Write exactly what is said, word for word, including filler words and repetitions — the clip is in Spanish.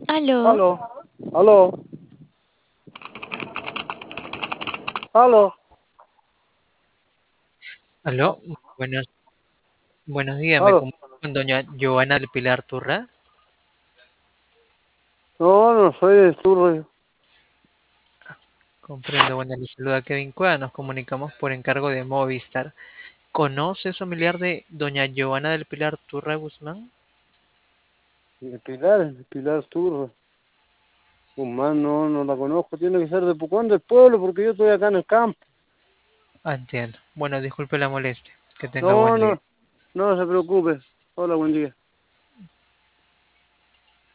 Aló, Aló, aló, aló, Aló, buenos, buenos días, me aló. comunico con doña Giovanna del Pilar Turra. No, no soy de Turro. Comprendo, bueno, le saluda Kevin Cueva, nos comunicamos por encargo de Movistar. ¿Conoce es familiar de doña Giovanna del Pilar Turra Guzmán? De Pilar, de Pilar Turro. Guzmán, no, no la conozco. Tiene que ser de Pucón del pueblo porque yo estoy acá en el campo. Ah, entiendo. Bueno, disculpe la molestia. Que tenga No, buen día. no, no se preocupe. Hola, buen día.